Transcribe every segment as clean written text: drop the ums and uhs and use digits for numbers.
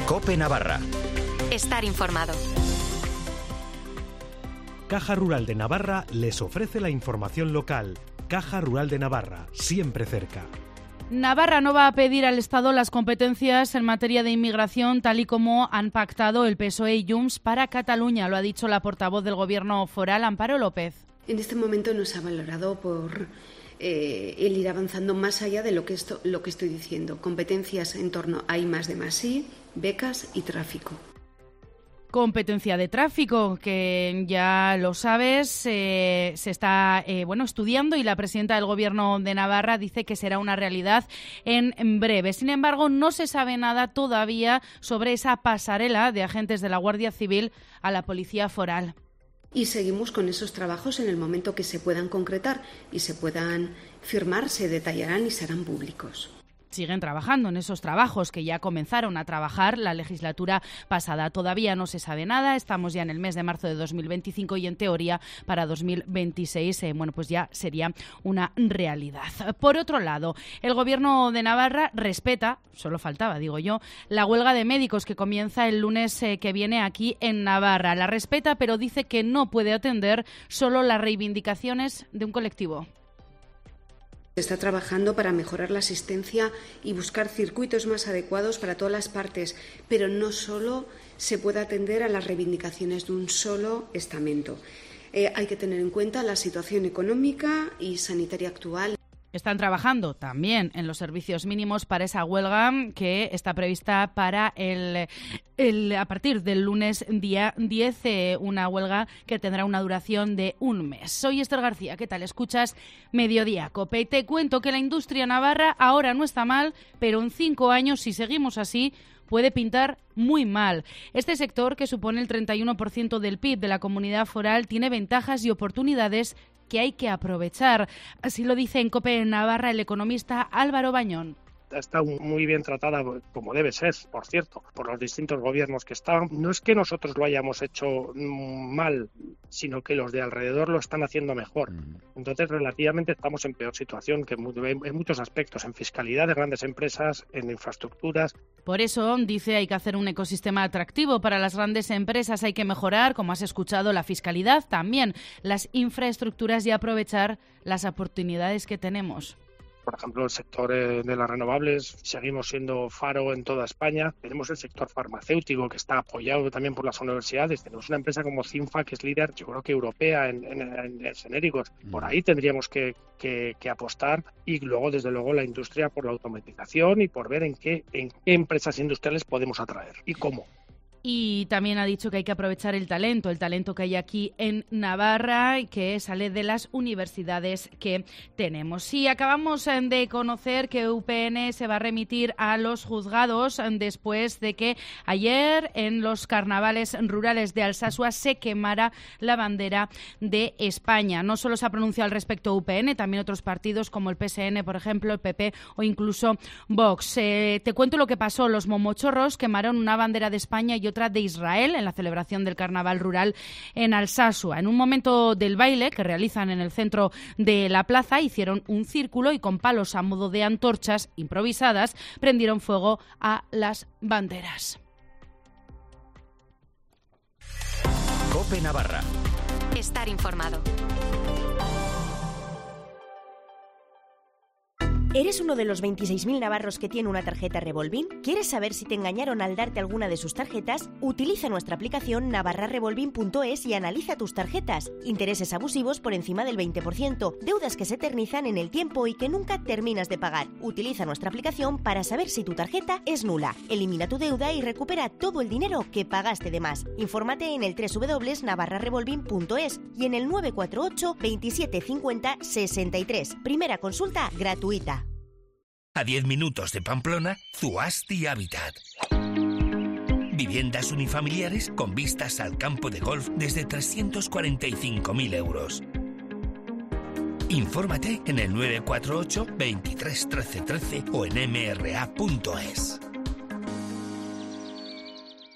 COPE Navarra. Estar informado. Caja Rural de Navarra les ofrece la información local. Caja Rural de Navarra, siempre cerca. Navarra no va a pedir al Estado las competencias en materia de inmigración tal y como han pactado el PSOE y Junts para Cataluña, lo ha dicho la portavoz del Gobierno foral, Amparo López. En este momento no se ha valorado por el ir avanzando más allá de lo que estoy diciendo. Competencias en torno a I+D+I, becas y tráfico. Competencia de tráfico, que ya lo sabes, se está estudiando y la presidenta del Gobierno de Navarra dice que será una realidad en breve. Sin embargo, no se sabe nada todavía sobre esa pasarela de agentes de la Guardia Civil a la Policía Foral. Y seguimos con esos trabajos. En el momento que se puedan concretar y se puedan firmar, se detallarán y serán públicos. Siguen trabajando en esos trabajos que ya comenzaron a trabajar la legislatura pasada. Todavía no se sabe nada, estamos ya en el mes de marzo de 2025 y en teoría para 2026 pues ya sería una realidad. Por otro lado, el Gobierno de Navarra respeta, solo faltaba, digo yo, la huelga de médicos que comienza el lunes que viene aquí en Navarra. La respeta, pero dice que no puede atender solo las reivindicaciones de un colectivo. Se está trabajando para mejorar la asistencia y buscar circuitos más adecuados para todas las partes, pero no solo se puede atender a las reivindicaciones de un solo estamento. Hay que tener en cuenta la situación económica y sanitaria actual. Están trabajando también en los servicios mínimos para esa huelga que está prevista para a partir del lunes día 10, una huelga que tendrá una duración de un mes. Soy Esther García, ¿qué tal? Escuchas Mediodía Cope y te cuento que la industria navarra ahora no está mal, pero en 5 años, si seguimos así, puede pintar muy mal. Este sector, que supone el 31% del PIB de la comunidad foral, tiene ventajas y oportunidades que hay que aprovechar. Así lo dice en COPE Navarra el economista Álvaro Bañón. Está muy bien tratada, como debe ser, por cierto, por los distintos gobiernos que están. No es que nosotros lo hayamos hecho mal, sino que los de alrededor lo están haciendo mejor. Entonces, relativamente estamos en peor situación que en muchos aspectos, en fiscalidad de grandes empresas, en infraestructuras. Por eso, dice, hay que hacer un ecosistema atractivo para las grandes empresas. Hay que mejorar, como has escuchado, la fiscalidad, también las infraestructuras y aprovechar las oportunidades que tenemos. Por ejemplo, el sector de las renovables, seguimos siendo faro en toda España. Tenemos el sector farmacéutico, que está apoyado también por las universidades. Tenemos una empresa como Cinfa, que es líder, yo creo que europea en genéricos. Por ahí tendríamos que apostar. Y luego, desde luego, la industria por la automatización y por ver en qué empresas industriales podemos atraer y cómo. Y también ha dicho que hay que aprovechar el talento que hay aquí en Navarra y que sale de las universidades que tenemos. Y acabamos de conocer que UPN se va a remitir a los juzgados después de que ayer en los carnavales rurales de Alsasua se quemara la bandera de España. No solo se ha pronunciado al respecto UPN, también otros partidos como el PSN, por ejemplo, el PP o incluso Vox. Te cuento lo que pasó. Los momochorros quemaron una bandera de España y otra de Israel en la celebración del carnaval rural en Alsasua. En un momento del baile que realizan en el centro de la plaza, hicieron un círculo y con palos a modo de antorchas improvisadas prendieron fuego a las banderas. COPE Navarra. Estar informado. ¿Eres uno de los 26.000 navarros que tiene una tarjeta Revolving? ¿Quieres saber si te engañaron al darte alguna de sus tarjetas? Utiliza nuestra aplicación navarrarevolving.es y analiza tus tarjetas. Intereses abusivos por encima del 20%, deudas que se eternizan en el tiempo y que nunca terminas de pagar. Utiliza nuestra aplicación para saber si tu tarjeta es nula. Elimina tu deuda y recupera todo el dinero que pagaste de más. Infórmate en el www.navarrarevolving.es y en el 948 27 50 63. Primera consulta gratuita. A 10 minutos de Pamplona, Zuasti Habitat. Viviendas unifamiliares con vistas al campo de golf desde 345.000 euros. Infórmate en el 948 23 13 13 o en mra.es.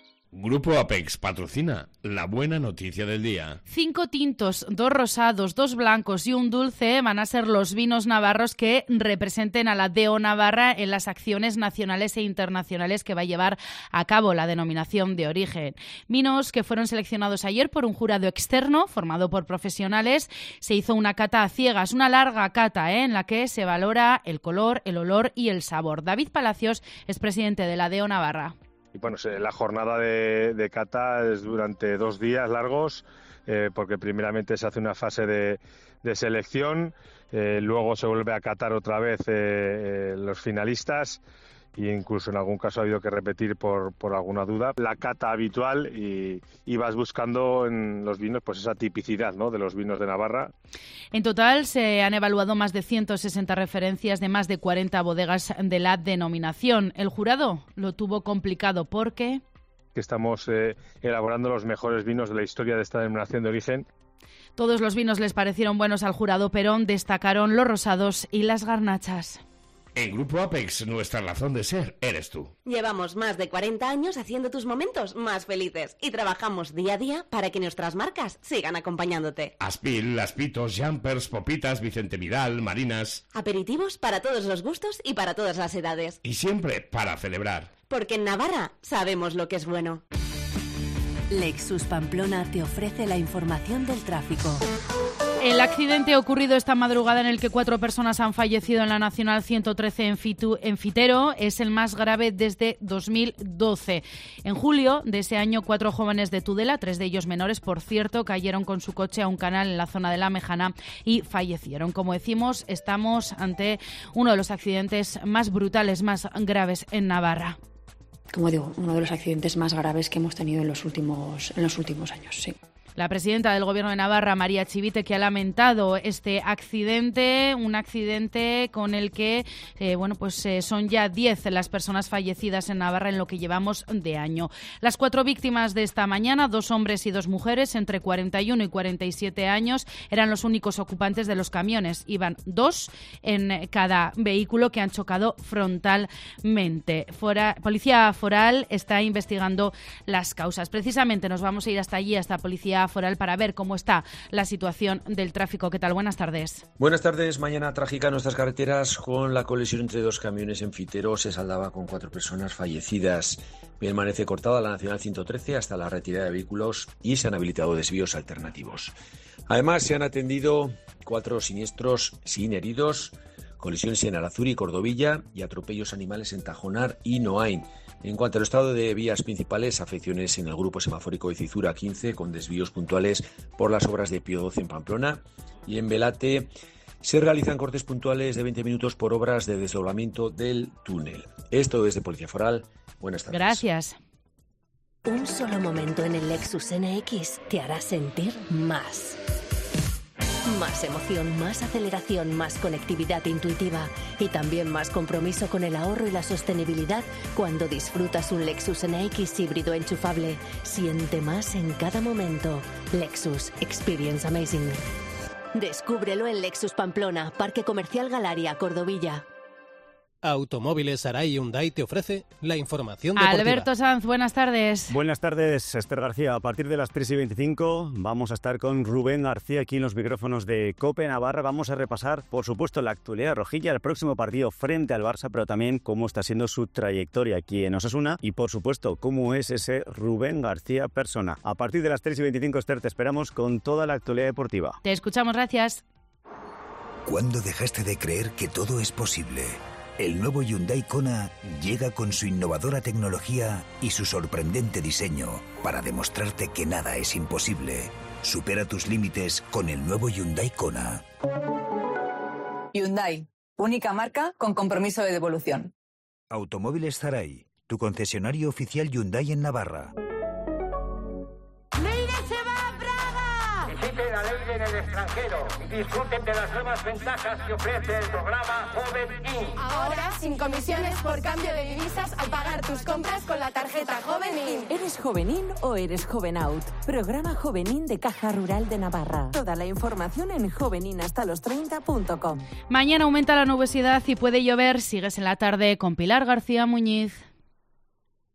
Grupo Apex patrocina la buena noticia del día. 5 tintos, 2 rosados, 2 blancos y un dulce van a ser los vinos navarros que representen a la DO Navarra en las acciones nacionales e internacionales que va a llevar a cabo la denominación de origen. Vinos que fueron seleccionados ayer por un jurado externo formado por profesionales. Se hizo una cata a ciegas, una larga cata, en la que se valora el color, el olor y el sabor. David Palacios es presidente de la DO Navarra. Y bueno, la jornada de cata es durante 2 días largos, porque primeramente se hace una fase de selección, luego se vuelve a catar otra vez los finalistas, y incluso en algún caso ha habido que repetir por alguna duda la cata habitual, y vas buscando en los vinos pues esa tipicidad, ¿no?, de los vinos de Navarra. En total se han evaluado más de 160 referencias de más de 40 bodegas de la denominación. El jurado lo tuvo complicado porque estamos elaborando los mejores vinos de la historia de esta denominación de origen. Todos los vinos les parecieron buenos al jurado, pero destacaron los rosados y las garnachas. En Grupo Apex, nuestra razón de ser eres tú. Llevamos más de 40 años haciendo tus momentos más felices y trabajamos día a día para que nuestras marcas sigan acompañándote. Aspil, Laspitos, Jumpers, Popitas, Vicente Vidal, Marinas. Aperitivos para todos los gustos y para todas las edades. Y siempre para celebrar. Porque en Navarra sabemos lo que es bueno. Lexus Pamplona te ofrece la información del tráfico. El accidente ocurrido esta madrugada en el que 4 personas han fallecido en la Nacional 113 en Fitero es el más grave desde 2012. En julio de ese año, 4 jóvenes de Tudela, 3 de ellos menores, por cierto, cayeron con su coche a un canal en la zona de La Mejana y fallecieron. Como decimos, estamos ante uno de los accidentes más brutales, más graves en Navarra. Como digo, uno de los accidentes más graves que hemos tenido en los últimos años, sí. La presidenta del Gobierno de Navarra, María Chivite, que ha lamentado este accidente, un accidente con el que son ya 10 las personas fallecidas en Navarra en lo que llevamos de año. Las 4 víctimas de esta mañana, 2 hombres y 2 mujeres, entre 41 y 47 años, eran los únicos ocupantes de los camiones. Iban 2 en cada vehículo que han chocado frontalmente. Policía Foral está investigando las causas. Precisamente nos vamos a ir hasta allí, hasta Policía Foral, para ver cómo está la situación del tráfico. ¿Qué tal? Buenas tardes. Buenas tardes. Mañana trágica en nuestras carreteras con la colisión entre 2 camiones en Fitero. Se saldaba con 4 personas fallecidas. Permanece cortada la Nacional 113 hasta la retirada de vehículos y se han habilitado desvíos alternativos. Además, se han atendido 4 siniestros sin heridos, colisiones en Arazuri y Cordovilla y atropellos animales en Tajonar y Noain. En cuanto al estado de vías principales, afecciones en el grupo semafórico de Cizura 15 con desvíos puntuales por las obras de Pío 12 en Pamplona, y en Velate se realizan cortes puntuales de 20 minutos por obras de desdoblamiento del túnel. Esto desde Policía Foral. Buenas tardes. Gracias. Un solo momento en el Lexus NX te hará sentir más. Más emoción, más aceleración, más conectividad intuitiva y también más compromiso con el ahorro y la sostenibilidad cuando disfrutas un Lexus NX híbrido enchufable. Siente más en cada momento. Lexus Experience Amazing. Descúbrelo en Lexus Pamplona, Parque Comercial Galaria, Cordovilla. Automóviles Arai Hyundai te ofrece la información deportiva. Alberto Sanz, buenas tardes. Buenas tardes, Esther García. A partir de las 3:25 vamos a estar con Rubén García aquí en los micrófonos de COPE Navarra. Vamos a repasar, por supuesto, la actualidad rojilla, el próximo partido frente al Barça, pero también cómo está siendo su trayectoria aquí en Osasuna y, por supuesto, cómo es ese Rubén García persona. A partir de las 3:25, Esther, te esperamos con toda la actualidad deportiva. Te escuchamos, gracias. ¿Cuándo dejaste de creer que todo es posible? El nuevo Hyundai Kona llega con su innovadora tecnología y su sorprendente diseño para demostrarte que nada es imposible. Supera tus límites con el nuevo Hyundai Kona. Hyundai, única marca con compromiso de devolución. Automóviles Arai, tu concesionario oficial Hyundai en Navarra. Visiten a Leire en el extranjero y disfruten de las nuevas ventajas que ofrece el programa Joven In. Ahora, sin comisiones por cambio de divisas al pagar tus compras con la tarjeta Joven In. ¿Eres Joven In o eres Joven Out? Programa Joven In de Caja Rural de Navarra. Toda la información en joveninhastalostreinta.com. Mañana aumenta la nubosidad y puede llover. Sigues en la tarde con Pilar García Muñiz.